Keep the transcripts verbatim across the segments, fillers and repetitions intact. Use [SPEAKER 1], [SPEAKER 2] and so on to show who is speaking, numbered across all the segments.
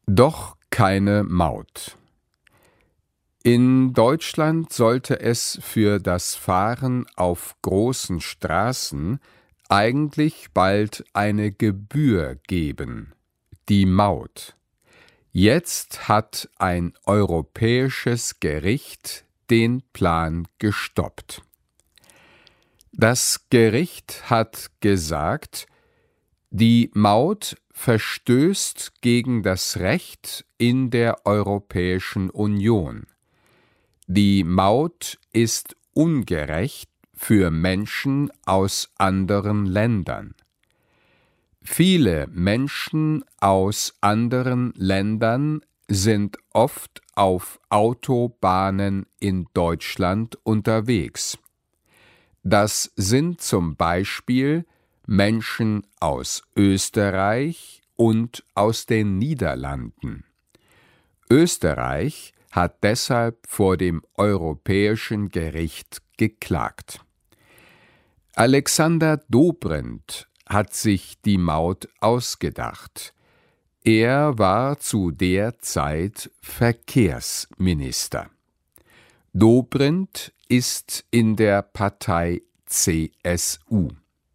[SPEAKER 1] Doch keine Maut. In Deutschland sollte es für das Fahren auf großen Straßen eigentlich bald eine Gebühr geben, die Maut. Jetzt hat ein europäisches Gericht den Plan gestoppt. Das Gericht hat gesagt, die Maut verstößt gegen das Recht in der Europäischen Union. Die Maut ist ungerecht für Menschen aus anderen Ländern. Viele Menschen aus anderen Ländern sind oft auf Autobahnen in Deutschland unterwegs. Das sind zum Beispiel Menschen aus Österreich und aus den Niederlanden. Österreich hat deshalb vor dem Europäischen Gericht geklagt. Alexander Dobrindt hat sich die Maut ausgedacht. Er war zu der Zeit Verkehrsminister. Dobrindt ist in der Partei C S U.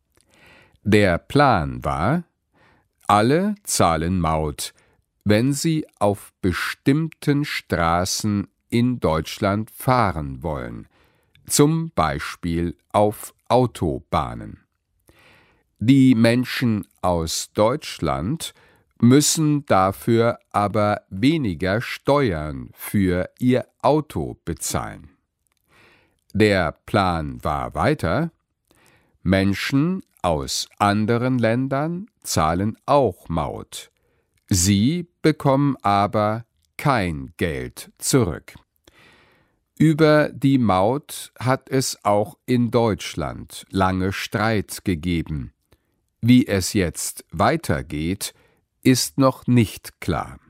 [SPEAKER 1] Der Plan war, alle zahlen Maut, wenn sie auf bestimmten Straßen in Deutschland fahren wollen, zum Beispiel auf Autobahnen. Die Menschen aus Deutschland müssen dafür aber weniger Steuern für ihr Auto bezahlen. Der Plan war weiter: Menschen aus anderen Ländern zahlen auch Maut. Sie bekommen aber kein Geld zurück. Über die Maut hat es auch in Deutschland lange Streit gegeben. Wie es jetzt weitergeht, ist noch nicht klar.